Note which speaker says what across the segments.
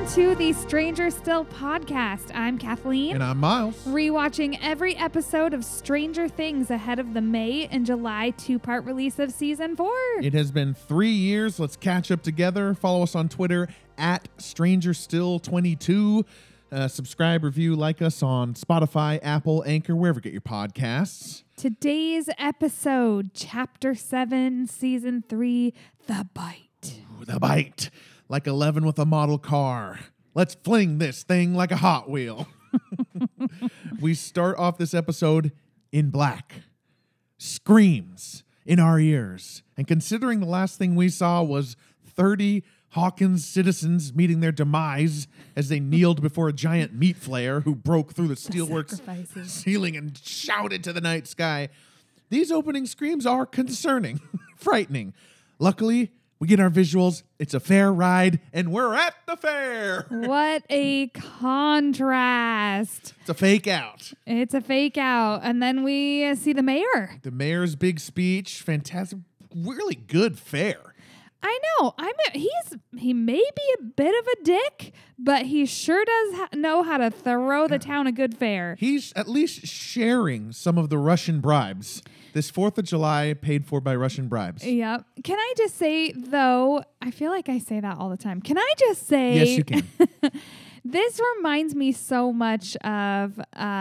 Speaker 1: Welcome to the Stranger Still podcast. I'm Kathleen.
Speaker 2: And I'm Miles.
Speaker 1: Rewatching every episode of Stranger Things ahead of the May and July two-part release of season 4.
Speaker 2: It has been 3 years. Let's catch up together. Follow us on Twitter at StrangerStill22. Subscribe, review, like us on Spotify, Apple, Anchor, wherever you get your podcasts.
Speaker 1: Today's episode, Chapter 7, Season 3, The Bite.
Speaker 2: Ooh, the bite. Like 11 with a model car. Let's fling this thing like a Hot Wheel. We start off this episode in black. Screams in our ears. And considering the last thing we saw was 30 Hawkins citizens meeting their demise as they kneeled before a giant meat flayer who broke through the steelworks ceiling and shouted to the night sky. These opening screams are concerning, frightening. Luckily, we get our visuals. It's a fair ride, and we're at the fair.
Speaker 1: What a contrast.
Speaker 2: It's a fake out.
Speaker 1: It's a fake out. And then we see the mayor.
Speaker 2: The mayor's big speech, fantastic, really good fair.
Speaker 1: I know. He may be a bit of a dick, but he sure does know how to throw the town a good fare.
Speaker 2: He's at least sharing some of the Russian bribes. This 4th of July paid for by Russian bribes.
Speaker 1: Yep. Can I just say, though, I feel like I say that all the time. Can I just say...
Speaker 2: Yes, you can.
Speaker 1: This reminds me so much of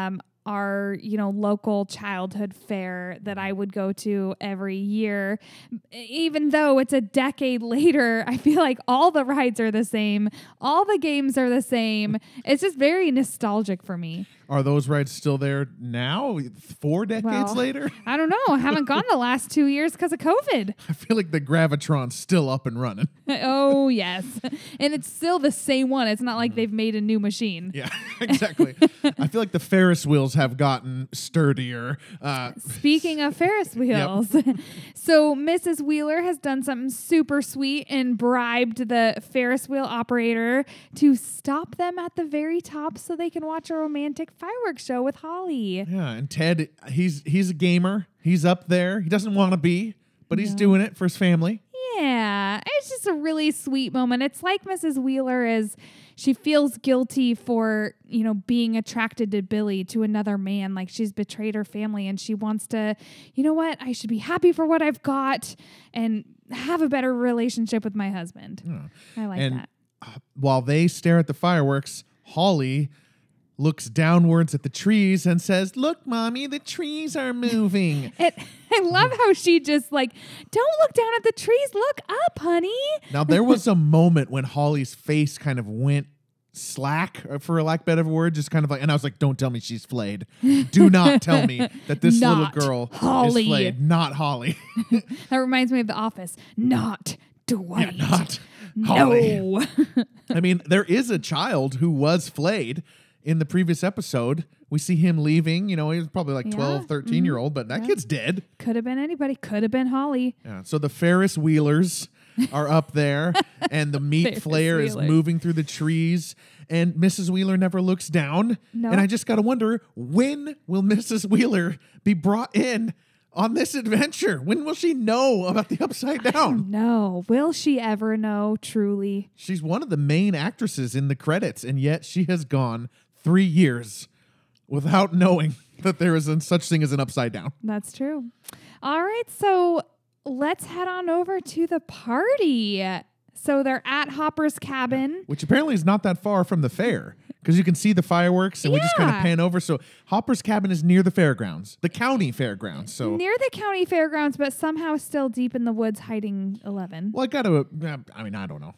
Speaker 1: our, local childhood fair that I would go to every year. Even though it's a decade later, I feel like all the rides are the same. All the games are the same. It's just very nostalgic for me.
Speaker 2: Are those rides still there now, 4 decades later?
Speaker 1: I don't know. I haven't gone the last 2 years because of COVID.
Speaker 2: I feel like the Gravitron's still up and running.
Speaker 1: Oh, yes. And it's still the same one. It's not like they've made a new machine.
Speaker 2: Yeah, exactly. I feel like the Ferris wheels have gotten sturdier.
Speaker 1: Speaking of Ferris wheels, so Mrs. Wheeler has done something super sweet and bribed the Ferris wheel operator to stop them at the very top so they can watch a romantic fireworks show with Holly.
Speaker 2: Yeah, and Ted, he's a gamer. He's up there. He doesn't want to be, but he's doing it for his family.
Speaker 1: Yeah, it's just a really sweet moment. It's like Mrs. Wheeler she feels guilty for, being attracted to Billy, to another man. Like she's betrayed her family and she wants to, I should be happy for what I've got and have a better relationship with my husband.
Speaker 2: Yeah.
Speaker 1: I like that.
Speaker 2: While they stare at the fireworks, Holly looks downwards at the trees and says, "Look, Mommy, the trees are moving."
Speaker 1: I love how she just don't look down at the trees, look up, honey.
Speaker 2: Now, there was a moment when Holly's face kind of went slack, for a lack of a better word, just kind of and I was like, don't tell me she's flayed. Do not tell me that this little girl
Speaker 1: Holly.
Speaker 2: is flayed. Not Holly.
Speaker 1: That reminds me of The Office. Not Dwight.
Speaker 2: Yeah, not Holly.
Speaker 1: No.
Speaker 2: I mean, there is a child who was flayed. In the previous episode, we see him leaving. He was probably 12, 13-year-old, but that kid's dead.
Speaker 1: Could have been anybody. Could have been Holly.
Speaker 2: Yeah. So the Ferris wheelers are up there, and the meat flayer is moving through the trees, and Mrs. Wheeler never looks down.
Speaker 1: No.
Speaker 2: And I just got to wonder, when will Mrs. Wheeler be brought in on this adventure? When will she know about the Upside Down?
Speaker 1: No. Will she ever know, truly?
Speaker 2: She's one of the main actresses in the credits, and yet she has gone 3 years without knowing that there is such thing as an Upside Down.
Speaker 1: That's true. All right, so let's head on over to the party. So they're at Hopper's cabin.
Speaker 2: Which apparently is not that far from the fair, because you can see the fireworks, and we just kind of pan over. So Hopper's cabin is near the fairgrounds, the county fairgrounds. So
Speaker 1: near the county fairgrounds, but somehow still deep in the woods hiding 11.
Speaker 2: Well, I don't know.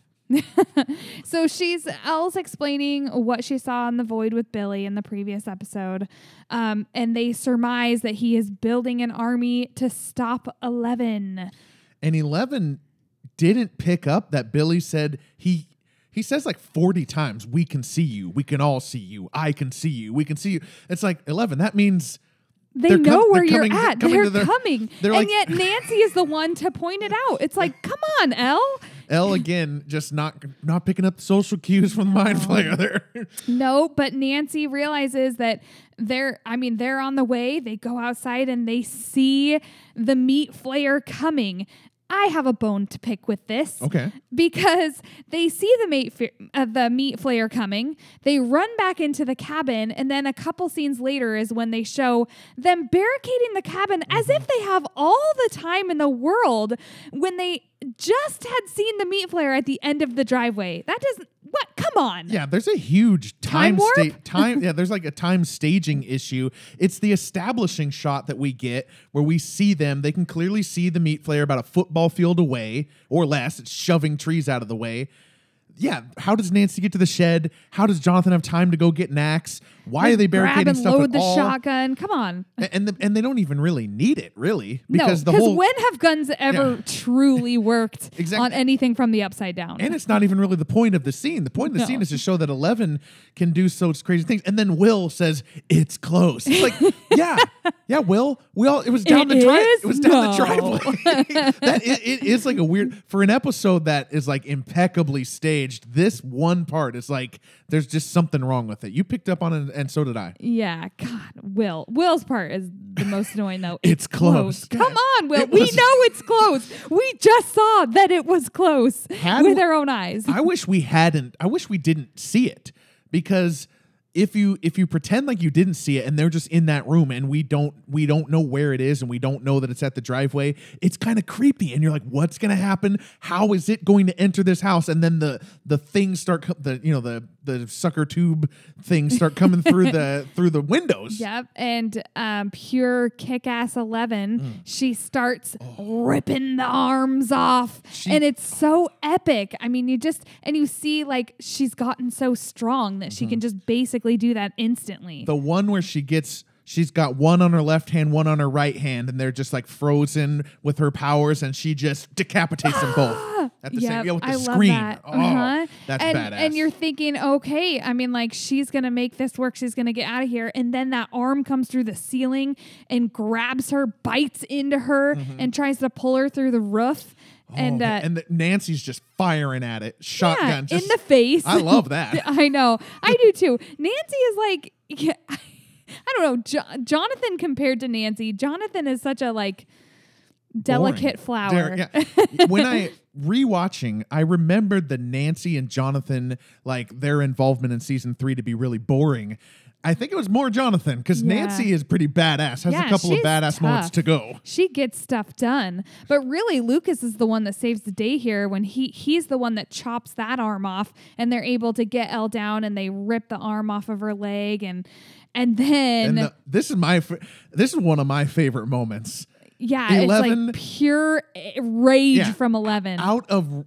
Speaker 1: So Elle's explaining what she saw in the void with Billy in the previous episode. And they surmise that he is building an army to stop 11.
Speaker 2: And 11 didn't pick up that Billy said he says 40 times, "We can see you. We can all see you. I can see you. We can see you." It's 11. That means
Speaker 1: they know where you're at. They're coming.
Speaker 2: And
Speaker 1: yet Nancy is the one to point it out. It's come on, Elle.
Speaker 2: Elle again, just not picking up the social cues from the mind flayer there.
Speaker 1: No, but Nancy realizes that they're on the way. They go outside and they see the meat flayer coming. I have a bone to pick with this.
Speaker 2: Okay.
Speaker 1: Because they see the meat flare coming. They run back into the cabin. And then a couple scenes later is when they show them barricading the cabin as if they have all the time in the world when they just had seen the meat flare at the end of the driveway. That doesn't... What? Come on.
Speaker 2: Yeah, there's a huge
Speaker 1: Time warp?
Speaker 2: Yeah, there's like a time staging issue. It's the establishing shot that we get where we see them. They can clearly see the meat flare about a football field away or less. It's shoving trees out of the way. Yeah, how does Nancy get to the shed? How does Jonathan have time to go get an axe? Why are they barricading
Speaker 1: grab and
Speaker 2: stuff
Speaker 1: load
Speaker 2: at
Speaker 1: the
Speaker 2: all?
Speaker 1: shotgun? Come on.
Speaker 2: And they don't even really need it, really,
Speaker 1: No,
Speaker 2: because
Speaker 1: because when have guns ever truly worked
Speaker 2: Exactly.
Speaker 1: on anything from the Upside Down?
Speaker 2: And it's not even really the point of the scene. The point of the scene is to show that 11 can do such crazy things. And then Will says, it's close. It's like, yeah, Will. It was down the driveway. It was down the driveway. It is like a weird, for an episode that is like impeccably staged, this one part is like, there's just something wrong with it. You picked up on it, and so did I.
Speaker 1: Yeah, God, Will's part is the most annoying though.
Speaker 2: It's close.
Speaker 1: Come on, Will. We know it's close. We just saw that it was close with our own eyes.
Speaker 2: I wish we didn't see it, because if you pretend like you didn't see it and they're just in that room and we don't know where it is and we don't know that it's at the driveway, it's kind of creepy and you're like, what's going to happen? How is it going to enter this house? And then the things start the sucker tube things start coming through the windows.
Speaker 1: Yep, and pure kick-ass 11, she starts ripping the arms off, and it's so epic. I mean, you see like she's gotten so strong that she can just basically do that instantly.
Speaker 2: The one where she's got one on her left hand, one on her right hand, and they're just like frozen with her powers, and she just decapitates them both at the same. Yeah, with the
Speaker 1: I
Speaker 2: scream.
Speaker 1: Love that.
Speaker 2: That's badass.
Speaker 1: And you're thinking, okay, I mean, like she's gonna make this work. She's gonna get out of here, and then that arm comes through the ceiling and grabs her, bites into her, and tries to pull her through the roof. And
Speaker 2: Nancy's just firing at it, shotgun
Speaker 1: in the face.
Speaker 2: I love that.
Speaker 1: I know, I do too. Nancy is like, I don't know, Jonathan compared to Nancy. Jonathan is such a like delicate flower.
Speaker 2: When I rewatching, I remembered the Nancy and Jonathan, like their involvement in season 3 to be really boring. I think it was more Jonathan, because Nancy is pretty badass, has a couple of badass moments to go.
Speaker 1: She gets stuff done. But really, Lucas is the one that saves the day here when he's the one that chops that arm off, and they're able to get Elle down, and they rip the arm off of her leg, and then...
Speaker 2: this is one of my favorite moments.
Speaker 1: Yeah, 11, it's like pure rage from 11. Out of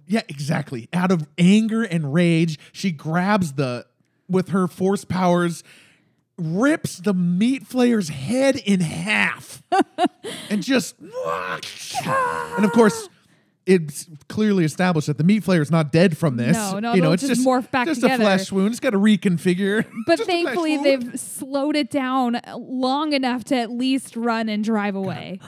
Speaker 2: anger and rage, she grabs with her force powers, rips the meat flayer's head in half and just and of course it's clearly established that the meat flayer is not dead from this.
Speaker 1: No, it's just morph back
Speaker 2: just
Speaker 1: together.
Speaker 2: A flesh wound. It's got to reconfigure.
Speaker 1: But thankfully they've slowed it down long enough to at least run and drive away.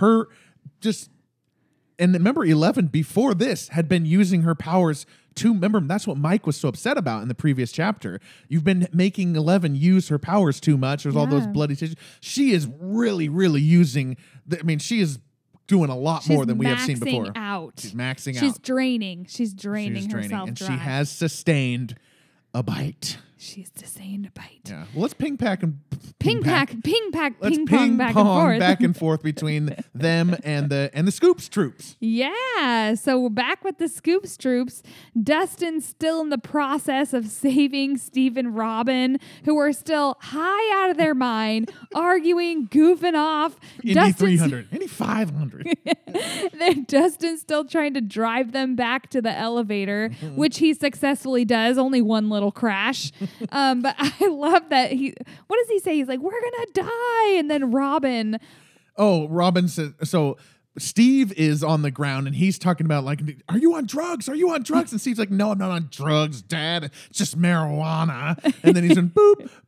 Speaker 2: And remember, 11 before this had been using her powers to, remember, that's what Mike was so upset about in the previous chapter. You've been making 11 use her powers too much. There's all those bloody tissues. She is really, really using, she is doing a lot more than we have seen before. She's maxing out.
Speaker 1: She's draining. She's draining herself
Speaker 2: and
Speaker 1: dry.
Speaker 2: she has sustained a bite.
Speaker 1: She's sustained a bite.
Speaker 2: Yeah. Well, let's ping pong back and forth between them and the Scoops troops.
Speaker 1: Yeah. So we're back with the Scoops troops. Dustin's still in the process of saving Steve and Robin, who are still high out of their mind, arguing, goofing off.
Speaker 2: Indy 300. Indy 500.
Speaker 1: Dustin's still trying to drive them back to the elevator, which he successfully does. Only one little crash. But I love that what does he say? He's like, we're going to die. And then Robin
Speaker 2: says, so Steve is on the ground and he's talking about like, are you on drugs? Are you on drugs? And Steve's like, no, I'm not on drugs, Dad. It's just marijuana. And then he's in boop,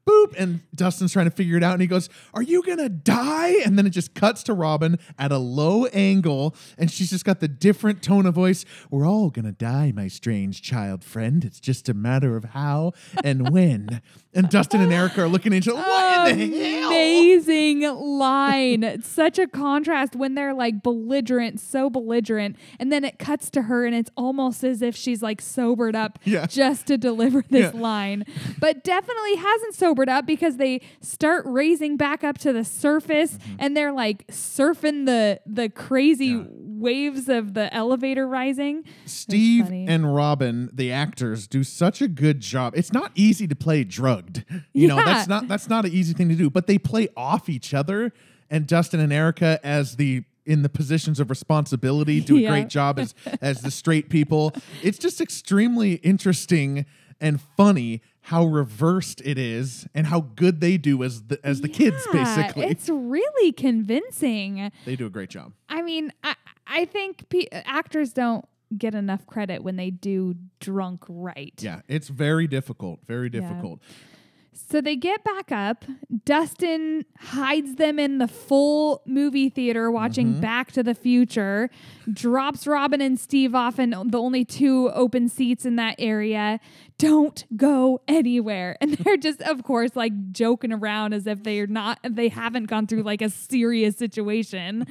Speaker 2: boop. And Dustin's trying to figure it out. And he goes, are you going to die? And then it just cuts to Robin at a low angle. And she's just got the different tone of voice. We're all going to die, my strange child friend. It's just a matter of how and when. And Dustin and Erica are looking at each other. What in the hell?
Speaker 1: Amazing line. It's such a contrast when they're like belligerent, so belligerent. And then it cuts to her and it's almost as if she's like sobered up just to deliver this line. But definitely hasn't sobered up because they start raising back up to the surface and they're like surfing the crazy waves of the elevator rising.
Speaker 2: Steve and Robin, the actors, do such a good job. It's not easy to play drugged. You know, that's not an easy thing to do, but they play off each other, and Dustin and Erica in the positions of responsibility do a great job as the straight people. It's just extremely interesting and funny how reversed it is and how good they do as the kids, basically.
Speaker 1: It's really convincing.
Speaker 2: They do a great job.
Speaker 1: I mean, I think actors don't get enough credit when they do drunk right.
Speaker 2: Yeah, it's very difficult, very difficult.
Speaker 1: Yeah. So they get back up. Dustin hides them in the full movie theater watching Back to the Future, drops Robin and Steve off in the only 2 open seats in that area. Don't go anywhere. And they're just, of course, like joking around as if they haven't gone through like a serious situation.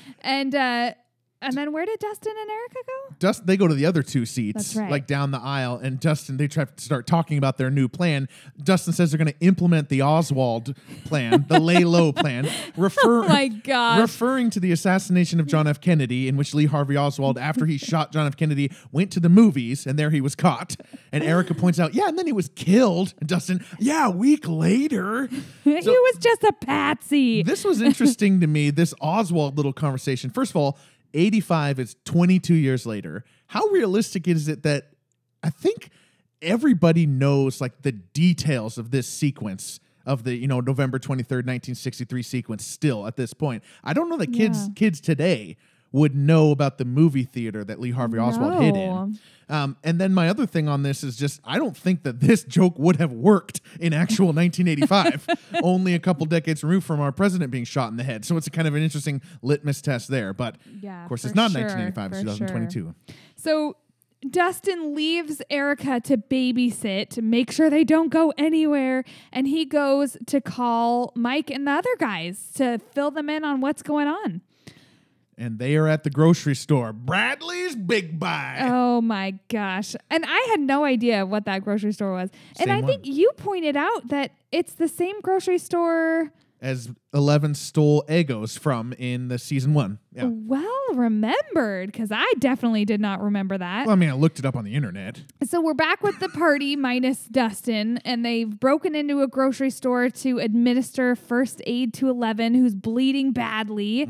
Speaker 1: And then where did Dustin and Erica go?
Speaker 2: They go to the other 2 seats, like down the aisle, and they try to start talking about their new plan. Dustin says they're going to implement the Oswald plan, the lay low plan, referring to the assassination of John F. Kennedy, in which Lee Harvey Oswald, after he shot John F. Kennedy, went to the movies, and there he was caught. And Erica points out, and then he was killed. And Dustin, a week later.
Speaker 1: He was just a patsy.
Speaker 2: This was interesting to me, this Oswald little conversation. First of all, 85 is 22 years later. How realistic is it that I think everybody knows like the details of this sequence of the, November 23rd, 1963 sequence still at this point? I don't know that kids today would know about the movie theater that Lee Harvey Oswald hid in. And then my other thing on this is just, I don't think that this joke would have worked in actual 1985, only a couple decades removed from our president being shot in the head. So it's a kind of an interesting litmus test there. But of course, it's not 1985, it's 2022.
Speaker 1: So Dustin leaves Erica to babysit to make sure they don't go anywhere. And he goes to call Mike and the other guys to fill them in on what's going on.
Speaker 2: And they are at the grocery store. Bradley's Big Buy.
Speaker 1: Oh, my gosh. And I had no idea what that grocery store was. And I think you pointed out that it's the same grocery store
Speaker 2: as Eleven stole Eggos from in the season 1. Yeah.
Speaker 1: Well remembered, because I definitely did not remember that.
Speaker 2: Well, I mean, I looked it up on the internet.
Speaker 1: So we're back with the party minus Dustin, and they've broken into a grocery store to administer first aid to Eleven, who's bleeding badly.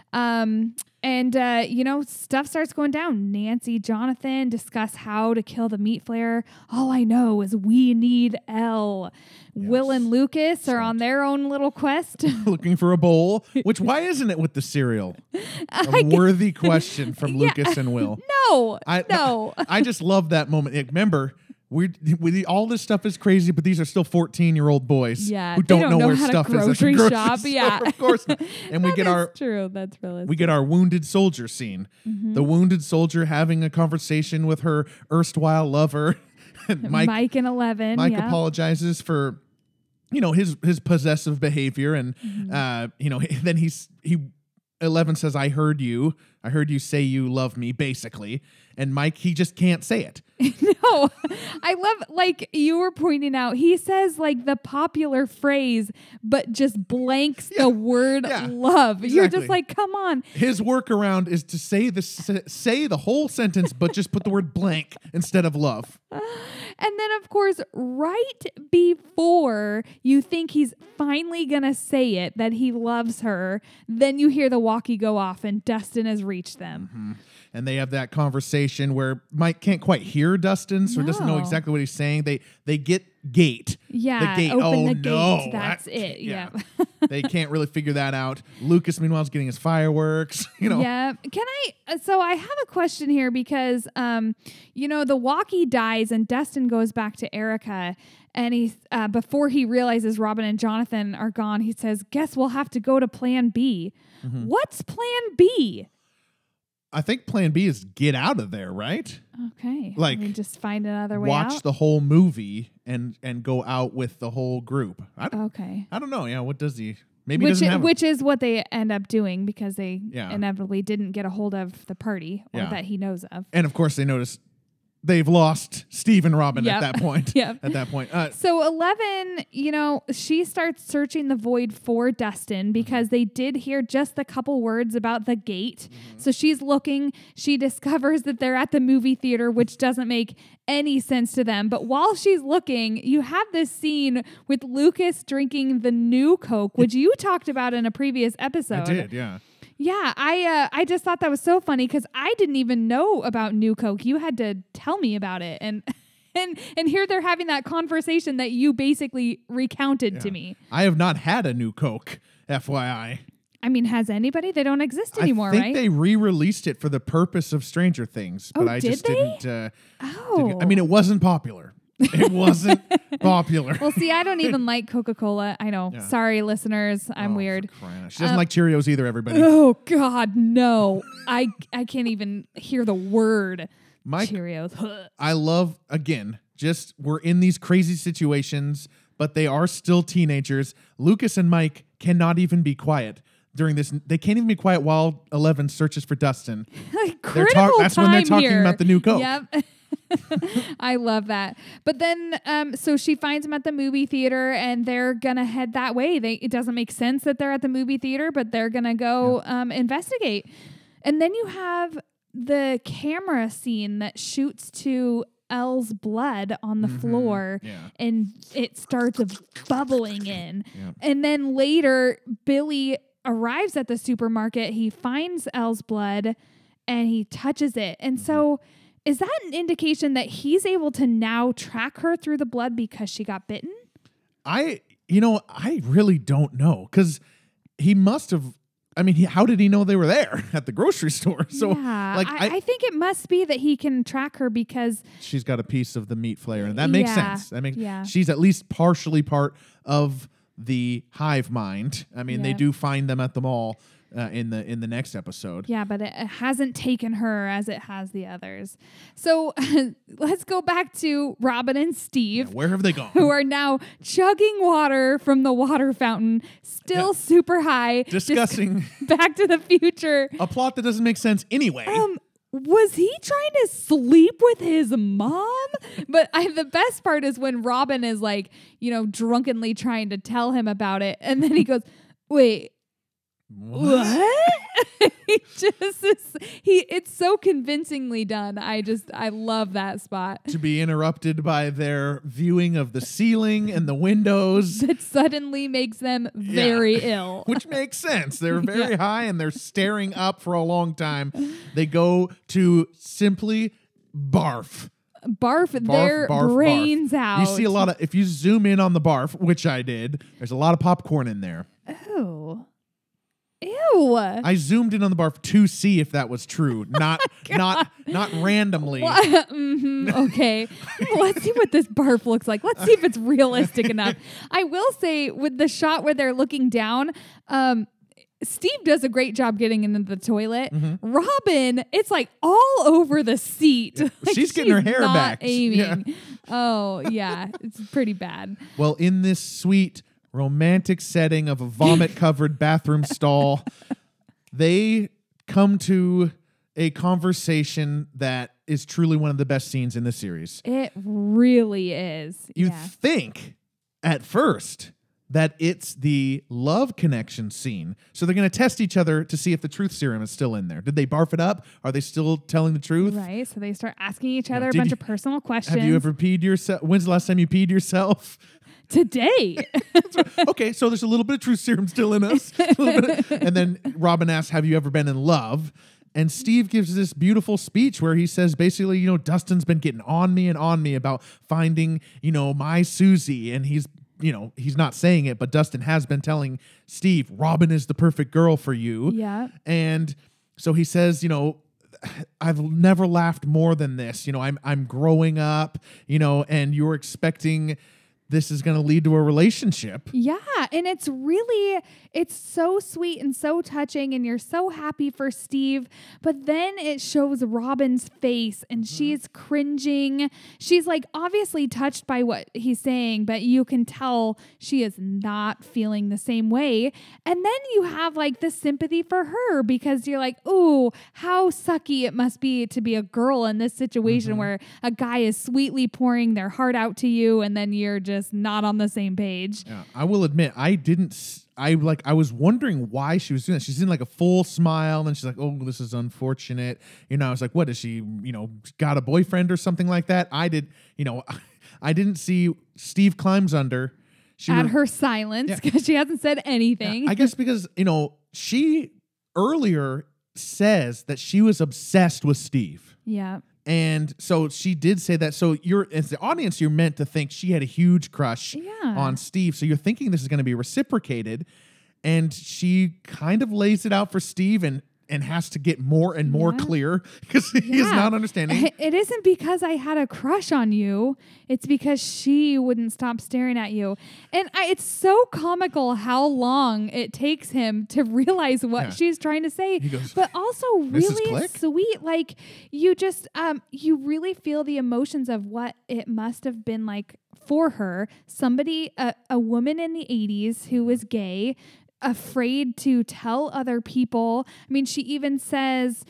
Speaker 1: Stuff starts going down. Nancy, Jonathan discuss how to kill the meat flare. All I know is we need Elle. Yes. Will and Lucas are on their own little quest.
Speaker 2: Looking for a bowl, which why isn't it with the cereal? A worthy question from Lucas and Will.
Speaker 1: No.
Speaker 2: I just love that moment. Remember, all this stuff is crazy, but these are still 14-year-old boys who don't know where stuff is at the grocery shop.
Speaker 1: Yeah,
Speaker 2: of course. And we get
Speaker 1: true. That's realistic.
Speaker 2: We get our wounded soldier scene. Mm-hmm. The wounded soldier having a conversation with her erstwhile lover,
Speaker 1: Mike and Eleven.
Speaker 2: Mike apologizes for, his possessive behavior, and then Eleven says, "I heard you say you love me," basically. And Mike, he just can't say it.
Speaker 1: No, I love, like you were pointing out, he says like the popular phrase, but just blanks the word love. Exactly. You're just like, come on.
Speaker 2: His workaround is to say the whole sentence, but just put the word blank instead of love.
Speaker 1: And then, of course, right before you think he's finally going to say it, that he loves her, then you hear the walkie go off and Dustin has reached them.
Speaker 2: Mm-hmm. And they have that conversation where Mike can't quite hear Dustin, so he doesn't know exactly what he's saying. They get gate.
Speaker 1: Yeah,
Speaker 2: the gate.
Speaker 1: Open the gate. That's it. Yeah.
Speaker 2: They can't really figure that out. Lucas, meanwhile, is getting his fireworks.
Speaker 1: Yeah. So I have a question here because, the walkie dies and Dustin goes back to Erica. And he, before he realizes Robin and Jonathan are gone, he says, "Guess we'll have to go to Plan B." What's Plan B?
Speaker 2: I think Plan B is get out of there, right?
Speaker 1: Okay,
Speaker 2: Like,
Speaker 1: just find another way out.
Speaker 2: Watch the whole movie and go out with the whole group. I don't know. Yeah, what does he? Maybe he doesn't have.
Speaker 1: Which is what they end up doing because they inevitably didn't get a hold of the party or that he knows of.
Speaker 2: And of course, they notice they've lost Steve and Robin at that point.
Speaker 1: Yep.
Speaker 2: At that point.
Speaker 1: So 11, she starts searching the void for Dustin because they did hear just a couple words about the gate. So she's looking. She discovers that they're at the movie theater, which doesn't make any sense to them. But while she's looking, you have this scene with Lucas drinking the new Coke, which you talked about in a previous episode.
Speaker 2: I did, yeah.
Speaker 1: Yeah, I just thought that was so funny because I didn't even know about New Coke. You had to tell me about it, and here they're having that conversation that you basically recounted to me.
Speaker 2: I have not had a new Coke, FYI.
Speaker 1: I mean, has anybody? They don't exist anymore, right?
Speaker 2: I think they re-released it for the purpose of Stranger Things, but I just didn't. I mean, it wasn't popular. It wasn't popular.
Speaker 1: Well, see, I don't even like Coca-Cola. I know. Yeah. Sorry, listeners. I'm weird.
Speaker 2: She doesn't like Cheerios either, everybody.
Speaker 1: Oh, God, no. I can't even hear the word Cheerios.
Speaker 2: I love, again, just we're in these crazy situations, but they are still teenagers. Lucas and Mike cannot even be quiet during this. They can't even be quiet while 11 searches for Dustin. That's when they're talking about the new Coke.
Speaker 1: Yep. I love that. But then, so she finds them at the movie theater and they're going to head that way. It doesn't make sense that they're at the movie theater, but they're going to go investigate. And then you have the camera scene that shoots to Elle's blood on the floor and it starts bubbling in. Yeah. And then later, Billy arrives at the supermarket. He finds Elle's blood and he touches it. And so is that an indication that he's able to now track her through the blood because she got bitten?
Speaker 2: I really don't know because he must have. I mean, how did he know they were there at the grocery store? So,
Speaker 1: I think it must be that he can track her because
Speaker 2: she's got a piece of the meat flayer, and that makes sense. I mean, she's at least partially part of the hive mind. I mean, they do find them at the mall. In the next episode.
Speaker 1: Yeah, but it hasn't taken her as it has the others. So let's go back to Robin and Steve.
Speaker 2: Yeah, where have they gone?
Speaker 1: Who are now chugging water from the water fountain, still super high.
Speaker 2: Discussing
Speaker 1: Back to the Future.
Speaker 2: A plot that doesn't make sense anyway.
Speaker 1: Was he trying to sleep with his mom? But the best part is when Robin is drunkenly trying to tell him about it. And then he goes, wait, what? It's so convincingly done. I love that spot.
Speaker 2: To be interrupted by their viewing of the ceiling and the windows.
Speaker 1: That suddenly makes them very ill.
Speaker 2: Which makes sense. They're very high and they're staring up for a long time. They go to simply barf.
Speaker 1: Barf their brains out.
Speaker 2: You see a lot of, if you zoom in on the barf, which I did, there's a lot of popcorn in there.
Speaker 1: Oh. Ew.
Speaker 2: I zoomed in on the barf to see if that was true, not randomly.
Speaker 1: Okay. Let's see what this barf looks like. Let's see if it's realistic enough. I will say with the shot where they're looking down, Steve does a great job getting into the toilet. Robin, it's like all over the seat.
Speaker 2: Yeah. Like she's getting her hair back.
Speaker 1: Aiming. Yeah. Oh, yeah. It's pretty bad.
Speaker 2: Well, in this sweet romantic setting of a vomit-covered bathroom stall, they come to a conversation that is truly one of the best scenes in the series.
Speaker 1: It really is.
Speaker 2: You'd think at first that it's the love connection scene. So they're going to test each other to see if the truth serum is still in there. Did they barf it up? Are they still telling the truth?
Speaker 1: Right. So they start asking each other a bunch of personal questions.
Speaker 2: Have you ever peed yourself? When's the last time you peed yourself?
Speaker 1: Today.
Speaker 2: Okay, so there's a little bit of truth serum still in us. And then Robin asks, have you ever been in love? And Steve gives this beautiful speech where he says, basically, Dustin's been getting on me about finding, my Susie. And he's not saying it, but Dustin has been telling Steve, Robin is the perfect girl for you.
Speaker 1: Yeah.
Speaker 2: And so he says, I've never laughed more than this. I'm growing up, and you're expecting this is going to lead to a relationship.
Speaker 1: Yeah, and it's so sweet and so touching, and you're so happy for Steve, but then it shows Robin's face, and she's cringing. She's like obviously touched by what he's saying, but you can tell she is not feeling the same way. And then you have like the sympathy for her because you're like, ooh, how sucky it must be to be a girl in this situation where a guy is sweetly pouring their heart out to you, and then you're just not on the same page.
Speaker 2: Yeah, I will admit, I was wondering why she was doing that. She's in like a full smile, and she's like, "Oh, this is unfortunate." I was like, "What is she? Got a boyfriend or something like that?" I didn't see Steve climbs under.
Speaker 1: Her silence because she hasn't said anything.
Speaker 2: Yeah, I guess because she earlier says that she was obsessed with Steve.
Speaker 1: Yeah.
Speaker 2: And so she did say that. So as the audience, you're meant to think she had a huge crush on Steve. So you're thinking this is going to be reciprocated. And she kind of lays it out for Steve and has to get more and more clear because he is not understanding.
Speaker 1: It isn't because I had a crush on you. It's because she wouldn't stop staring at you. And it's so comical how long it takes him to realize what she's trying to say.
Speaker 2: He goes,
Speaker 1: but also really sweet. Like you just, you really feel the emotions of what it must have been like for her. Somebody, a woman in the 80s who was gay, afraid to tell other people. I mean, she even says,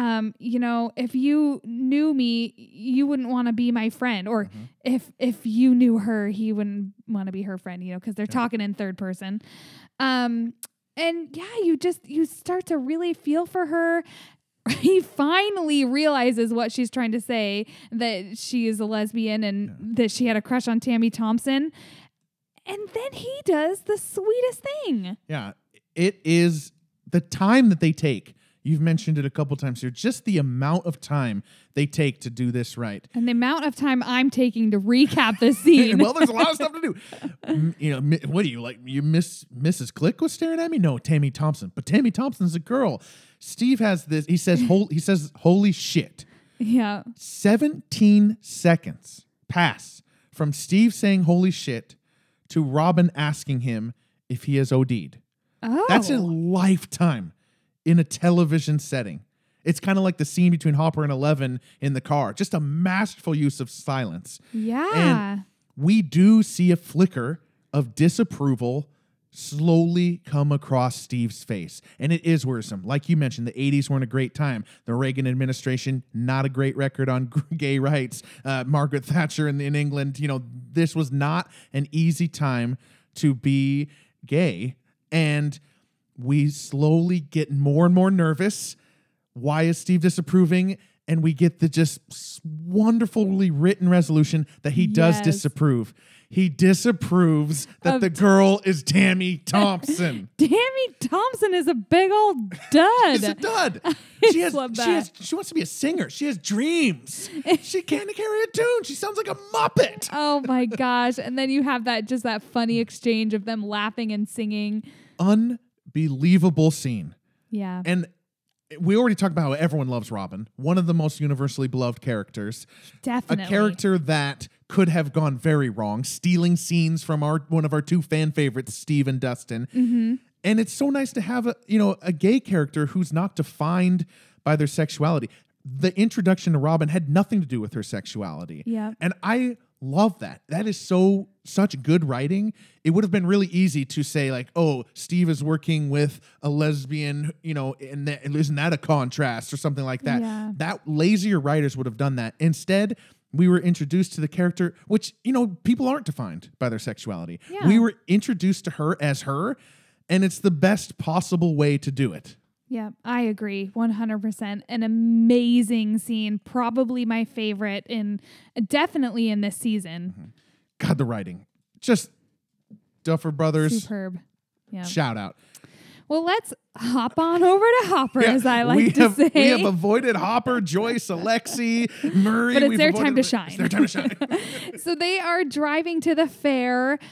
Speaker 1: if you knew me, you wouldn't want to be my friend. Or if you knew her, he wouldn't want to be her friend, because they're talking in third person. And yeah, you start to really feel for her. He finally realizes what she's trying to say, that she is a lesbian and that she had a crush on Tammy Thompson. And then he does the sweetest thing.
Speaker 2: Yeah, it is the time that they take. You've mentioned it a couple times here. Just the amount of time they take to do this right.
Speaker 1: And the amount of time I'm taking to recap this scene.
Speaker 2: Well, there's a lot of stuff to do. What do you like? You miss Mrs. Click was staring at me? No, Tammy Thompson. But Tammy Thompson's a girl. Steve has this. He says, holy shit.
Speaker 1: Yeah.
Speaker 2: 17 seconds pass from Steve saying holy shit to Robin asking him if he has OD'd.
Speaker 1: Oh.
Speaker 2: That's a lifetime in a television setting. It's kind of like the scene between Hopper and Eleven in the car. Just a masterful use of silence.
Speaker 1: Yeah.
Speaker 2: And we do see a flicker of disapproval slowly come across Steve's face. And it is worrisome. Like you mentioned, the 80s weren't a great time. The Reagan administration, not a great record on gay rights. Margaret Thatcher in England, this was not an easy time to be gay. And we slowly get more and more nervous. Why is Steve disapproving? And we get the just wonderfully written resolution that he does disapprove. He disapproves that the girl is Tammy Thompson.
Speaker 1: Tammy Thompson is a big old dud.
Speaker 2: She's a dud. She wants to be a singer. She has dreams. She can't carry a tune. She sounds like a Muppet.
Speaker 1: Oh my gosh. And then you have that funny exchange of them laughing and singing.
Speaker 2: Unbelievable scene.
Speaker 1: Yeah.
Speaker 2: And we already talked about how everyone loves Robin. One of the most universally beloved characters.
Speaker 1: Definitely.
Speaker 2: A character that could have gone very wrong, stealing scenes from one of our two fan favorites, Steve and Dustin.
Speaker 1: Mm-hmm.
Speaker 2: And it's so nice to have a gay character who's not defined by their sexuality. The introduction to Robin had nothing to do with her sexuality.
Speaker 1: Yeah.
Speaker 2: And I love that. That is such good writing. It would have been really easy to say like, oh, Steve is working with a lesbian, and isn't that a contrast or something like that?
Speaker 1: Yeah.
Speaker 2: That lazier writers would have done that. Instead, we were introduced to the character, which, people aren't defined by their sexuality.
Speaker 1: Yeah.
Speaker 2: We were introduced to her as her, and it's the best possible way to do it.
Speaker 1: Yeah, I agree 100%. An amazing scene, probably my favorite definitely in this season.
Speaker 2: Mm-hmm. God, the writing, just Duffer Brothers,
Speaker 1: superb. Yeah,
Speaker 2: shout out.
Speaker 1: Well, let's hop on over to Hopper, as I like to say.
Speaker 2: We have avoided Hopper, Joyce, Alexi, Murray.
Speaker 1: But it's their time to shine.
Speaker 2: It's their time to shine.
Speaker 1: So they are driving to the fair.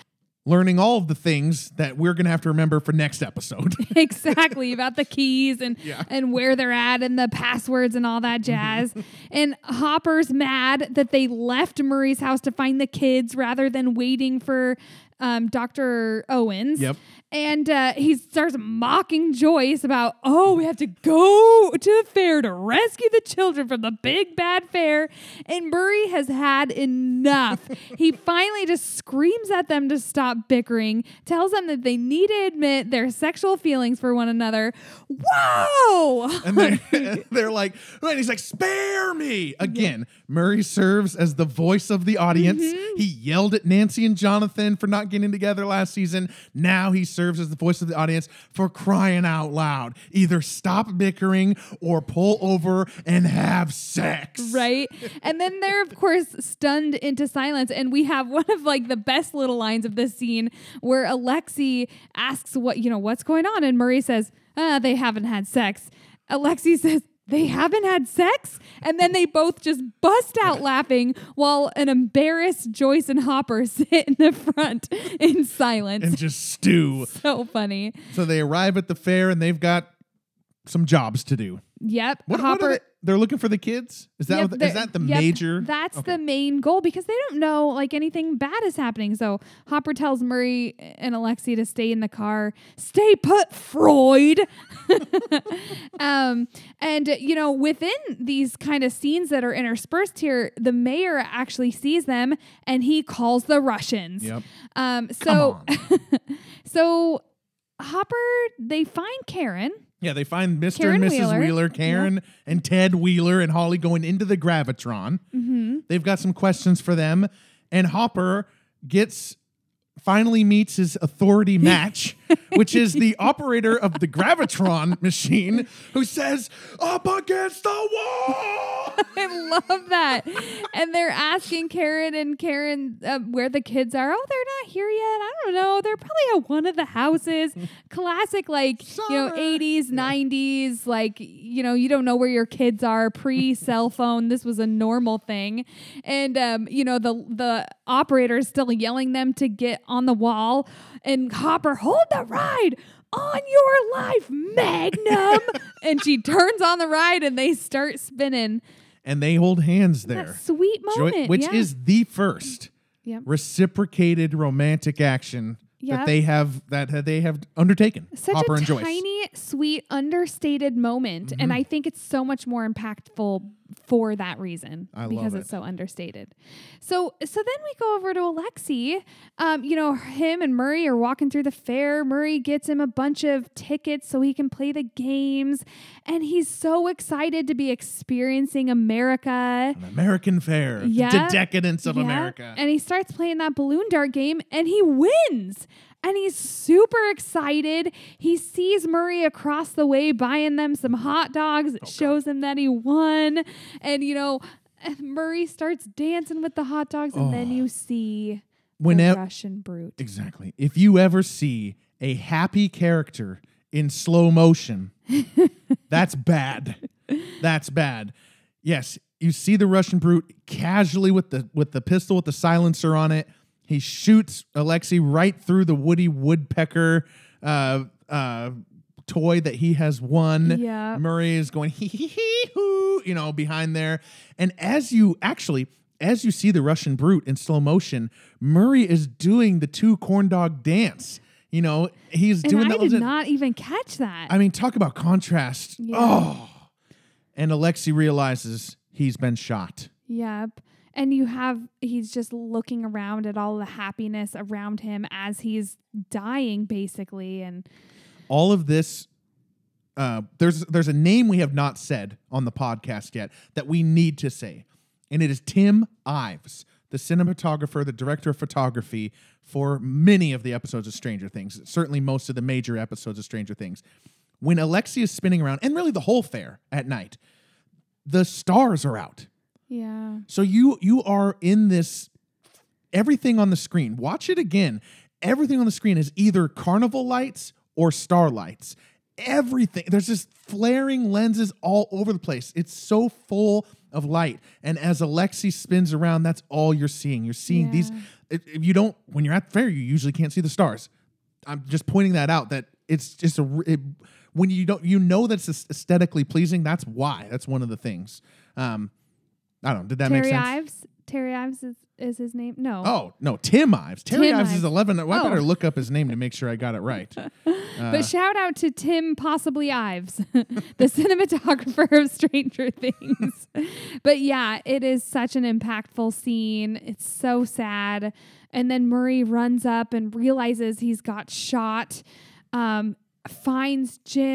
Speaker 2: learning all of the things that we're going to have to remember for next episode.
Speaker 1: Exactly, about the keys and
Speaker 2: Yeah.
Speaker 1: and where they're at and the passwords and all that jazz. And Hopper's mad that they left Murray's house to find the kids rather than waiting for Dr. Owens.
Speaker 2: Yep.
Speaker 1: And he starts mocking Joyce about, we have to go to the fair to rescue the children from the big bad fair. And Murray has had enough. He finally just screams at them to stop bickering, tells them that they need to admit their sexual feelings for one another. Whoa!
Speaker 2: And they're like, and he's like, spare me. Again, Murray serves as the voice of the audience. He yelled at Nancy and Jonathan for not getting together last season. Now he serves as the voice of the audience for crying out loud. Either stop bickering or pull over and have sex.
Speaker 1: Right. And then they're, of course, stunned into silence. And we have one of like the best little lines of this scene where Alexi asks what's going on. And Murray says, they haven't had sex. Alexi says, they haven't had sex? And then they both just bust out laughing while an embarrassed Joyce and Hopper sit in the front in silence.
Speaker 2: And just stew.
Speaker 1: So funny.
Speaker 2: So they arrive at the fair and they've got some jobs to do.
Speaker 1: Yep.
Speaker 2: What
Speaker 1: Hopper.
Speaker 2: are they're looking for the kids? Is that
Speaker 1: Yep,
Speaker 2: is that the
Speaker 1: yep,
Speaker 2: major?
Speaker 1: That's the main goal because they don't know like anything bad is happening. So Hopper tells Murray and Alexi to stay in the car. Stay put, Freud. And within these kind of scenes that are interspersed here, the mayor actually sees them and he calls the Russians.
Speaker 2: Yep.
Speaker 1: So so Hopper, they find Karen.
Speaker 2: Yeah, they find Mr.
Speaker 1: Karen
Speaker 2: and Mrs.
Speaker 1: Wheeler.
Speaker 2: Wheeler, Karen and Ted Wheeler and Holly going into the Gravitron.
Speaker 1: Mm-hmm.
Speaker 2: They've got some questions for them. And Hopper finally meets his authority match, which is the operator of the Gravitron machine who says, up against the wall.
Speaker 1: I love that. And they're asking Karen where the kids are. Oh, they're not here yet. I don't know. They're probably at one of the houses. Classic,
Speaker 2: Summer.
Speaker 1: 80s, 90s, you don't know where your kids are pre-cell phone. This was a normal thing. And, the operator is still yelling them to get on the wall. And Hopper, hold the ride. On your life, Magnum. And she turns on the ride and they start spinning.
Speaker 2: And they hold hands there.
Speaker 1: That sweet moment.
Speaker 2: Which
Speaker 1: yeah.
Speaker 2: is the first
Speaker 1: Yep.
Speaker 2: reciprocated romantic action
Speaker 1: Yep.
Speaker 2: that they have undertaken.
Speaker 1: Such
Speaker 2: Hopper
Speaker 1: a
Speaker 2: and Joyce.
Speaker 1: tiny, sweet, understated moment. And I think it's so much more impactful for that reason.
Speaker 2: I
Speaker 1: because
Speaker 2: love
Speaker 1: it's
Speaker 2: it.
Speaker 1: so understated. So then we go over to Alexi. Him and Murray are walking through the fair. Murray gets him a bunch of tickets so he can play the games. And he's so excited to be experiencing America.
Speaker 2: An American fair.
Speaker 1: Yeah.
Speaker 2: The decadence of
Speaker 1: Yeah.
Speaker 2: America.
Speaker 1: And he starts playing that balloon dart game and he wins. And he's super excited. He sees Murray across the way buying them some hot dogs. It shows him that he won. And, and Murray starts dancing with the hot dogs. And then you see the Russian brute.
Speaker 2: Exactly. If you ever see a happy character in slow motion, that's bad. That's bad. Yes, you see the Russian brute casually with the pistol with the silencer on it. He shoots Alexi right through the Woody Woodpecker toy that he has won.
Speaker 1: Yeah.
Speaker 2: Murray is going hee hee hee hoo, behind there. And as you see the Russian brute in slow motion, Murray is doing the two corn dog dance. He's doing
Speaker 1: And
Speaker 2: that.
Speaker 1: I did not even catch that.
Speaker 2: I mean, talk about contrast.
Speaker 1: Yeah.
Speaker 2: Oh. And Alexi realizes he's been shot.
Speaker 1: Yep. And he's just looking around at all the happiness around him as he's dying, basically. And
Speaker 2: all of this, there's a name we have not said on the podcast yet that we need to say. And it is Tim Ives, the cinematographer, the director of photography for many of the episodes of Stranger Things, certainly most of the major episodes of Stranger Things. When Alexi is spinning around, and really the whole fair at night, the stars are out.
Speaker 1: yeah.
Speaker 2: So you are in this, everything on the screen. Watch it again. Everything on the screen is either carnival lights or star lights. Everything. There's just flaring lenses all over the place. It's so full of light. And as Alexi spins around, that's all you're seeing. You're seeing if you don't, when you're at the fair, you usually can't see the stars. I'm just pointing that out, that it's just when you don't, that's aesthetically pleasing. That's why. That's one of the things. I don't know. Did that make sense?
Speaker 1: Ives. Terry Ives is his name? No.
Speaker 2: Oh, no. Tim Ives. Terry
Speaker 1: Tim
Speaker 2: Ives is
Speaker 1: Ives.
Speaker 2: 11. I better look up his name to make sure I got it right.
Speaker 1: But shout out to Tim possibly Ives, the cinematographer of Stranger Things. But yeah, it is such an impactful scene. It's so sad. And then Murray runs up and realizes he's got shot, finds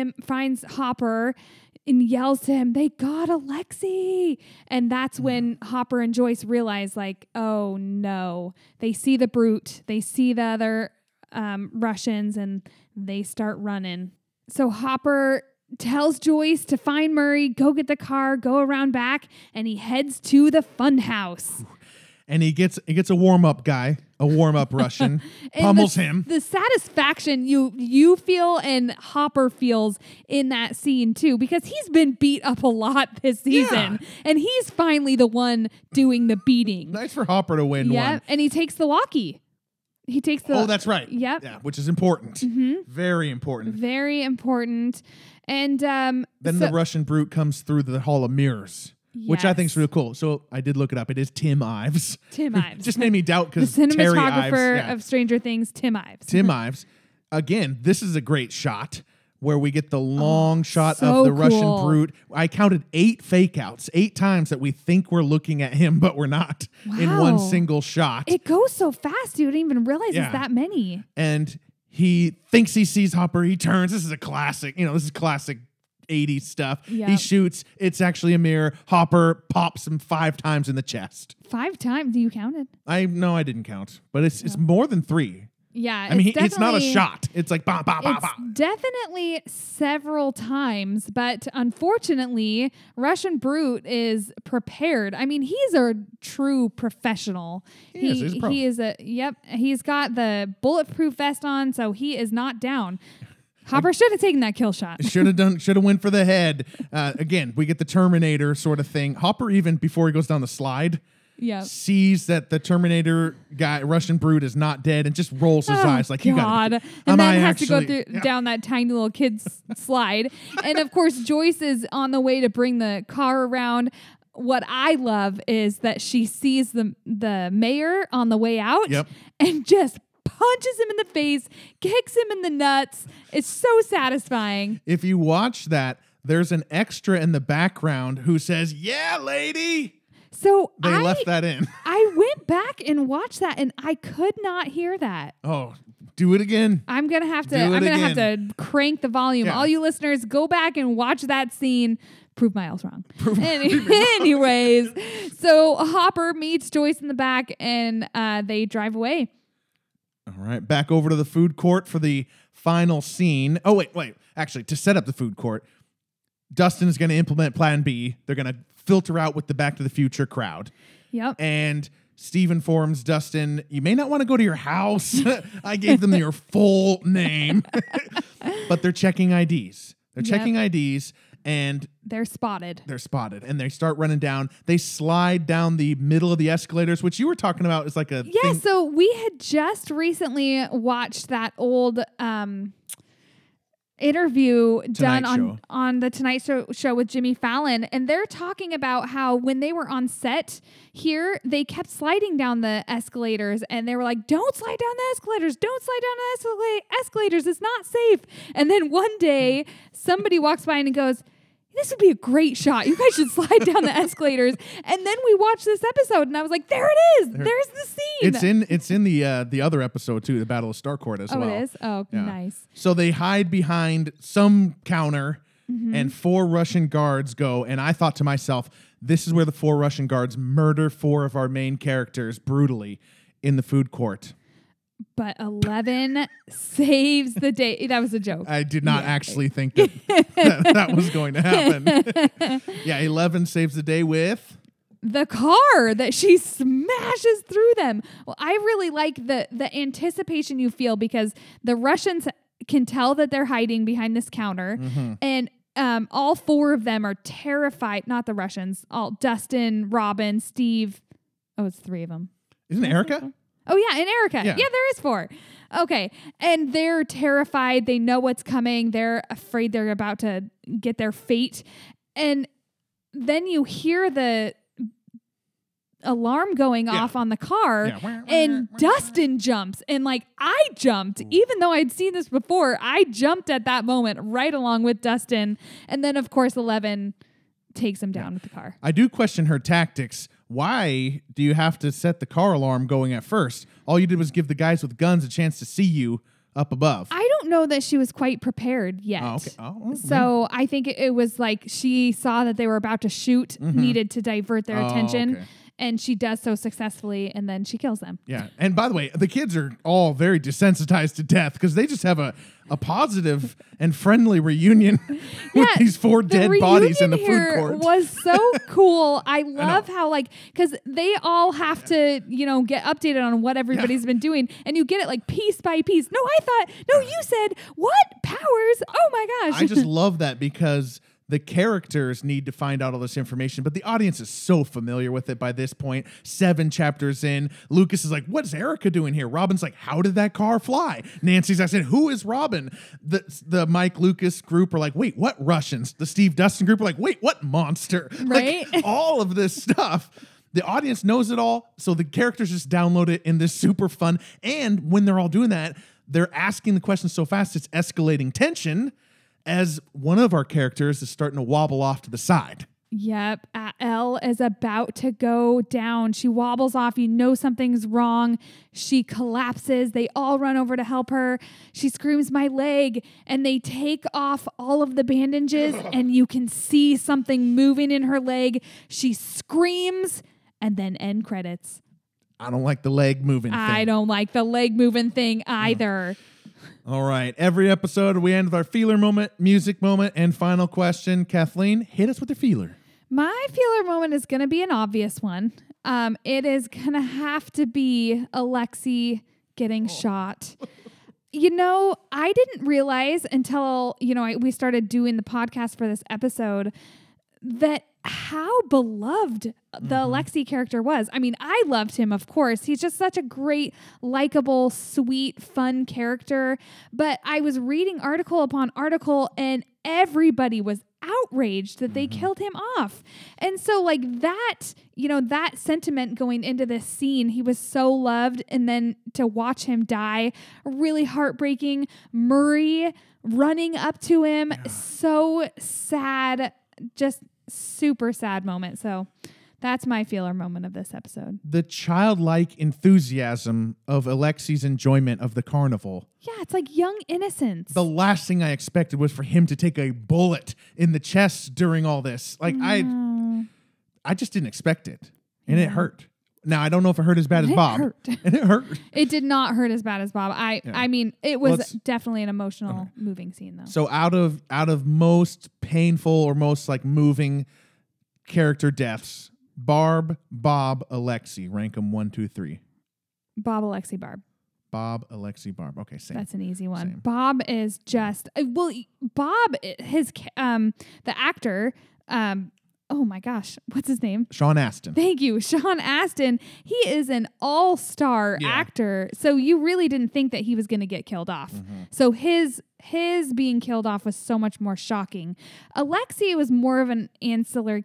Speaker 1: Hopper and yells to him, "They got Alexei." And that's when Hopper and Joyce realize, like, oh no, they see the brute, they see the other Russians, and they start running. So Hopper tells Joyce to find Murray, go get the car, go around back, and he heads to the fun house.
Speaker 2: And he gets a warm-up guy, a warm-up Russian, pummels him.
Speaker 1: The satisfaction you feel and Hopper feels in that scene too, because he's been beat up a lot this season, and he's finally the one doing the beating.
Speaker 2: Nice for Hopper to win one.
Speaker 1: And he takes the walkie. He takes the...
Speaker 2: Oh, that's right.
Speaker 1: Yep.
Speaker 2: Yeah, which is important.
Speaker 1: Mm-hmm.
Speaker 2: Very important.
Speaker 1: Very important. And
Speaker 2: then the Russian brute comes through the Hall of Mirrors. Which I think is really cool. So I did look it up. It is Tim Ives.
Speaker 1: Tim Ives.
Speaker 2: Just made me doubt because
Speaker 1: the
Speaker 2: Terry Ives,
Speaker 1: cinematographer of Stranger Things, Tim Ives.
Speaker 2: Tim Ives. Again, this is a great shot where we get the long shot
Speaker 1: so
Speaker 2: of the
Speaker 1: cool.
Speaker 2: Russian brute. I counted 8 fake outs, 8 times that we think we're looking at him, but we're not in one single shot.
Speaker 1: It goes so fast, you don't even realize it's that many.
Speaker 2: And he thinks he sees Hopper. He turns. This is a classic. This is classic 80s stuff.
Speaker 1: Yep.
Speaker 2: He shoots. It's actually a mirror. Hopper pops him 5 times in the chest.
Speaker 1: 5 times? You counted?
Speaker 2: I didn't count, but it's more than 3.
Speaker 1: Yeah.
Speaker 2: I mean, it's not a shot. It's like bah, bah, bah, bah.
Speaker 1: It's definitely several times, but unfortunately, Russian Brute is prepared. I mean, he's a true professional.
Speaker 2: He's a pro.
Speaker 1: He's got the bulletproof vest on, so he is not down. Hopper should have taken that kill shot.
Speaker 2: Should have went for the head. Again, we get the Terminator sort of thing. Hopper, even before he goes down the slide, sees that the Terminator guy, Russian brute, is not dead and just rolls his eyes like, you got it.
Speaker 1: And then has to go down that tiny little kid's slide. And of course, Joyce is on the way to bring the car around. What I love is that she sees the mayor on the way out and just punches him in the face, kicks him in the nuts. It's so satisfying.
Speaker 2: If you watch that, there's an extra in the background who says, "Yeah, lady."
Speaker 1: So
Speaker 2: they left that in.
Speaker 1: I went back and watched that, and I could not hear that.
Speaker 2: Oh, do it again.
Speaker 1: I'm gonna have to crank the volume.
Speaker 2: Yeah.
Speaker 1: All you listeners, go back and watch that scene. Prove Miles wrong. Anyways, so Hopper meets Joyce in the back, and they drive away.
Speaker 2: All right, back over to the food court for the final scene. Oh, wait. Actually, to set up the food court, Dustin is going to implement Plan B. They're going to filter out with the Back to the Future crowd.
Speaker 1: Yep.
Speaker 2: And Steve informs Dustin, you may not want to go to your house. I gave them your full name. But they're checking IDs. And
Speaker 1: they're spotted.
Speaker 2: And they start running down. They slide down the middle of the escalators, which you were talking about is like a thing.
Speaker 1: So we had just recently watched that old interview done on the Tonight Show with Jimmy Fallon, and they're talking about how when they were on set here, they kept sliding down the escalators, and they were like, "Don't slide down the escalators! Don't slide down the escalators! It's not safe." And then one day, somebody walks by and goes, "This would be a great shot. You guys should slide down the escalators." And then we watched this episode, and I was like, "There it is. There's the scene."
Speaker 2: It's in the other episode too, the Battle of Starcourt as well.
Speaker 1: Oh, it is. Oh, yeah. Nice.
Speaker 2: So they hide behind some counter, and 4 Russian guards go. And I thought to myself, this is where the 4 Russian guards murder 4 of our main characters brutally in the food court.
Speaker 1: But 11 saves the day. That was a joke.
Speaker 2: I did not actually think that was going to happen. 11 saves the day with
Speaker 1: the car that she smashes through them. Well, I really like the anticipation you feel because the Russians can tell that they're hiding behind this counter, and all 4 of them are terrified. Not the Russians. Dustin, Robin, Steve. Oh, it's 3 of them.
Speaker 2: Isn't Erica?
Speaker 1: Oh, yeah, and Erica.
Speaker 2: Yeah.
Speaker 1: Yeah, there is 4. Okay. And they're terrified. They know what's coming. They're afraid they're about to get their fate. And then you hear the alarm going off on the car, and Dustin jumps. And like, I jumped. Even though I'd seen this before, I jumped at that moment right along with Dustin. And then, of course, 11 takes him down with the car.
Speaker 2: I do question her tactics. Why do you have to set the car alarm going at first? All you did was give the guys with guns a chance to see you up above.
Speaker 1: I don't know that she was quite prepared yet.
Speaker 2: Oh, okay. Oh,
Speaker 1: so I think it was like she saw that they were about to shoot, needed to divert their attention.
Speaker 2: Okay.
Speaker 1: And she does so successfully, and then she kills them.
Speaker 2: Yeah. And by the way, the kids are all very desensitized to death because they just have a positive and friendly reunion with these 4 dead bodies in the food court.
Speaker 1: Was so cool. I love how, like, because they all have to, get updated on what everybody's been doing, and you get it like piece by piece. No, you said what powers? Oh my gosh.
Speaker 2: I just love that because the characters need to find out all this information, but the audience is so familiar with it by this point. 7 chapters in, Lucas is like, what's Erica doing here? Robin's like, how did that car fly? Nancy's asking, who is Robin? The Mike Lucas group are like, wait, what Russians? The Steve Dustin group are like, wait, what monster?
Speaker 1: Right?
Speaker 2: Like, all of this stuff. The audience knows it all, so the characters just download it in this super fun. And when they're all doing that, they're asking the questions so fast, it's escalating tension as one of our characters is starting to wobble off to the side.
Speaker 1: Yep. Elle is about to go down. She wobbles off. You know something's wrong. She collapses. They all run over to help her. She screams, my leg. And they take off all of the bandages and you can see something moving in her leg. She screams and then end credits.
Speaker 2: I don't like the leg moving thing.
Speaker 1: I don't like the leg moving thing either.
Speaker 2: All right. Every episode, we end with our feeler moment, music moment, and final question. Kathleen, hit us with your feeler.
Speaker 1: My feeler moment is going to be an obvious one. It is going to have to be Alexei getting shot. I didn't realize until, we started doing the podcast for this episode that how beloved the Alexei character was. I mean, I loved him, of course. He's just such a great, likable, sweet, fun character. But I was reading article upon article and everybody was outraged that they killed him off. And so like that, that sentiment going into this scene, he was so loved. And then to watch him die, really heartbreaking. Murray running up to him, so sad, just super sad moment. So that's my feeler moment of this episode.
Speaker 2: The childlike enthusiasm of Alexei's enjoyment of the carnival.
Speaker 1: Yeah, it's like young innocence.
Speaker 2: The last thing I expected was for him to take a bullet in the chest during all this. Like I just didn't expect it. And it hurt. Now, I don't know if it hurt as bad as Bob. And it hurt.
Speaker 1: It did not hurt as bad as Bob. I mean, it was definitely an emotional, moving scene, though.
Speaker 2: So out of most painful or most like moving character deaths, Barb, Bob, Alexei, rank them 1, 2, 3.
Speaker 1: Bob, Alexei, Barb.
Speaker 2: Bob, Alexei, Barb. Okay, same.
Speaker 1: That's an easy one.
Speaker 2: Same.
Speaker 1: Bob is just Bob, the actor. Oh my gosh, what's his name?
Speaker 2: Sean Astin.
Speaker 1: Thank you, Sean Astin. He is an all-star actor, so you really didn't think that he was going to get killed off. So his being killed off was so much more shocking. Alexei was more of an ancillary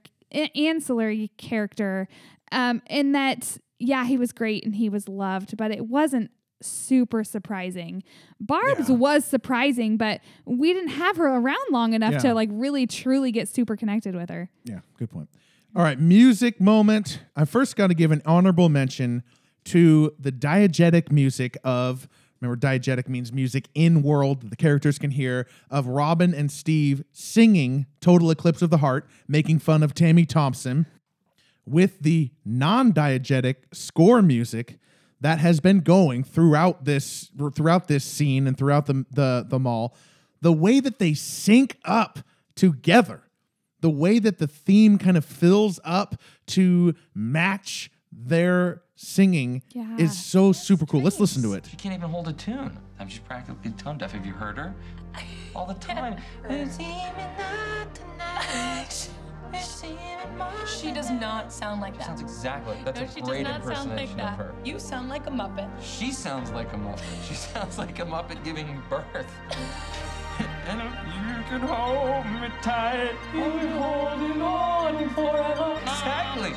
Speaker 1: character, in that he was great and he was loved, but it wasn't super surprising. Barb's was surprising, but we didn't have her around long enough to like really truly get super connected with her.
Speaker 2: Yeah, good point. All right, music moment. I first got to give an honorable mention to the diegetic music of, remember diegetic means music in world that the characters can hear, of Robin and Steve singing Total Eclipse of the Heart, making fun of Tammy Thompson, with the non-diegetic score music that has been going throughout this scene and throughout the mall. The way that they sync up together, the way that the theme kind of fills up to match their singing is so super cool. Let's listen to it.
Speaker 3: She can't even hold a tune. She's practically tone deaf. Have you heard her? All the time.
Speaker 4: She does not sound like that.
Speaker 3: Sounds exactly. That's
Speaker 4: No,
Speaker 3: a
Speaker 4: she
Speaker 3: great
Speaker 4: does not sound like
Speaker 3: impersonation
Speaker 4: that.
Speaker 3: of her.
Speaker 4: You sound like a Muppet.
Speaker 3: She sounds like a Muppet. She sounds like a Muppet giving birth. And if you can hold me tight,
Speaker 4: I'll be holding on forever.
Speaker 3: Exactly.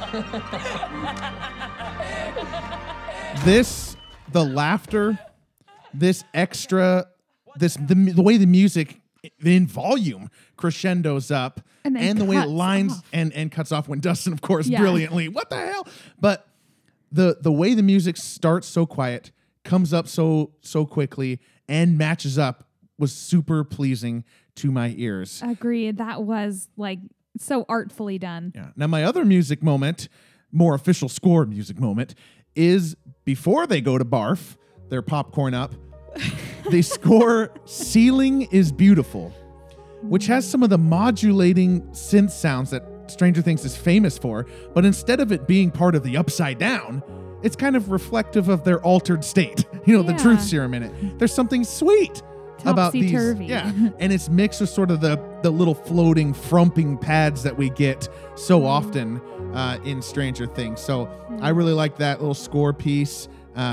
Speaker 2: The laughter, this extra, the way the music in volume crescendos up,
Speaker 1: And then
Speaker 2: the way it
Speaker 1: cuts
Speaker 2: lines
Speaker 1: off.
Speaker 2: and cuts off when Dustin, of course,
Speaker 1: Yeah.
Speaker 2: brilliantly. What the hell? But the way the music starts so quiet, comes up so quickly, and matches up was super pleasing to my ears.
Speaker 1: Agreed. That was like so artfully done.
Speaker 2: Yeah. Now, my other music moment, more official score music moment, is before they go to barf their popcorn up, they score Ceiling is Beautiful, which has some of the modulating synth sounds that Stranger Things is famous for, but instead of it being part of the Upside Down, it's kind of reflective of their altered state. The
Speaker 1: Yeah.
Speaker 2: truth serum in it. There's something sweet about these.
Speaker 1: Topsy-turvy.
Speaker 2: Yeah. And it's mixed with sort of the little floating, frumping pads that we get so often in Stranger Things. So I really like that little score piece.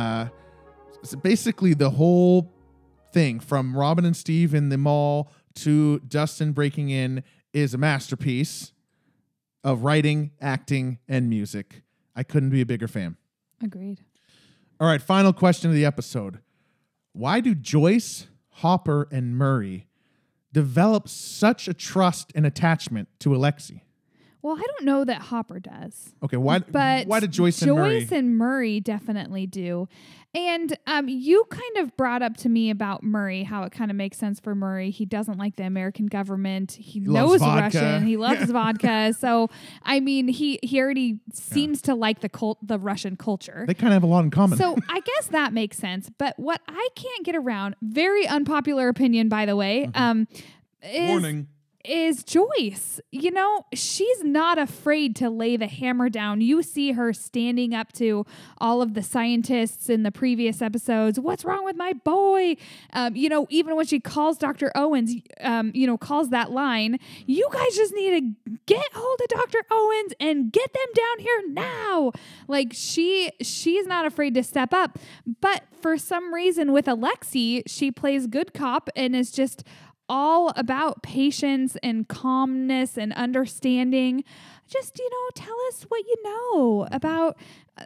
Speaker 2: So basically, the whole thing from Robin and Steve in the mall to Dustin breaking in is a masterpiece of writing, acting, and music. I couldn't be a bigger fan.
Speaker 1: Agreed.
Speaker 2: All right, final question of the episode. Why do Joyce, Hopper, and Murray develop such a trust and attachment to Alexi?
Speaker 1: Well, I don't know that Hopper does.
Speaker 2: Okay, why did Joyce and Murray?
Speaker 1: Joyce and Murray definitely do. And you kind of brought up to me about Murray, how it kind of makes sense for Murray. He doesn't like the American government. He knows
Speaker 2: loves vodka.
Speaker 1: Russian. He loves vodka. So, I mean, he already seems to like the Russian culture.
Speaker 2: They kind of have a lot in common.
Speaker 1: So I guess that makes sense. But what I can't get around, very unpopular opinion, by the way,
Speaker 2: Warning.
Speaker 1: is Joyce. She's not afraid to lay the hammer down. You see her standing up to all of the scientists in the previous episodes. What's wrong with my boy? Even when she calls Dr. Owens, calls that line, you guys just need to get hold of Dr. Owens and get them down here now. Like she's not afraid to step up. But for some reason with Alexi, she plays good cop and is just all about patience and calmness and understanding. Just, tell us what you know about,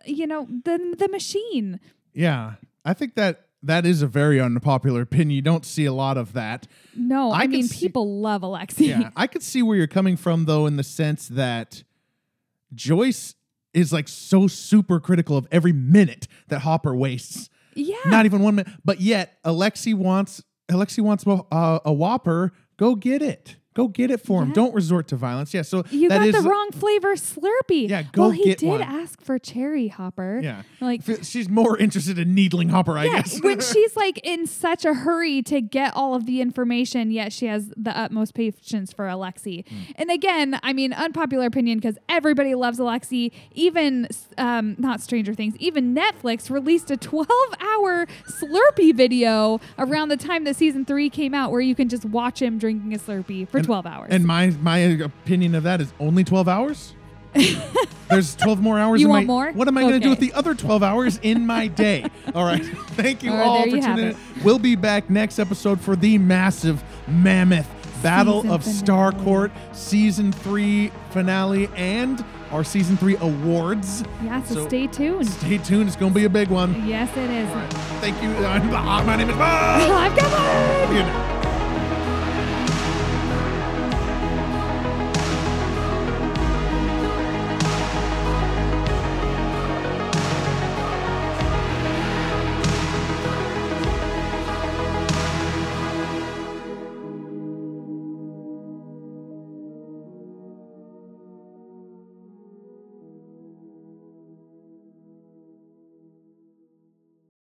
Speaker 1: the machine.
Speaker 2: Yeah, I think that is a very unpopular opinion. You don't see a lot of that.
Speaker 1: No, I mean, people love Alexi.
Speaker 2: Yeah, I could see where you're coming from, though, in the sense that Joyce is like so super critical of every minute that Hopper wastes.
Speaker 1: Yeah.
Speaker 2: Not even 1 minute. But yet, Alexi wants a Whopper. Go get it. Go get it for him. Don't resort to violence. Yeah, so
Speaker 1: You
Speaker 2: that
Speaker 1: got
Speaker 2: is
Speaker 1: the wrong flavor Slurpee.
Speaker 2: Yeah, go
Speaker 1: well, he
Speaker 2: get
Speaker 1: did
Speaker 2: one.
Speaker 1: ask for cherry, Hopper.
Speaker 2: Yeah.
Speaker 1: Like,
Speaker 2: she's more interested in needling Hopper, I guess.
Speaker 1: when she's like in such a hurry to get all of the information, yet she has the utmost patience for Alexi. And again, I mean, unpopular opinion because everybody loves Alexi. Even, not Stranger Things, even Netflix released a 12-hour Slurpee video around the time that season 3 came out where you can just watch him drinking a Slurpee for 12 hours.
Speaker 2: And my opinion of that is only 12 hours? There's 12 more hours.
Speaker 1: You
Speaker 2: in
Speaker 1: want
Speaker 2: my,
Speaker 1: more?
Speaker 2: What am I going to do
Speaker 1: Okay.
Speaker 2: with the other 12 hours in my day? All right. Thank you
Speaker 1: All right,
Speaker 2: all
Speaker 1: there
Speaker 2: for
Speaker 1: you have
Speaker 2: tuning in.
Speaker 1: it.
Speaker 2: We'll be back next episode for the massive, mammoth Battle
Speaker 1: Season
Speaker 2: of
Speaker 1: finale.
Speaker 2: Starcourt Season 3 finale and our Season 3 awards.
Speaker 1: Yeah, so
Speaker 2: So-
Speaker 1: stay tuned.
Speaker 2: Stay tuned. It's going to be a big one.
Speaker 1: Yes, it is.
Speaker 2: All right. Thank you. My name is Bob.
Speaker 1: I've got one.
Speaker 2: Good night.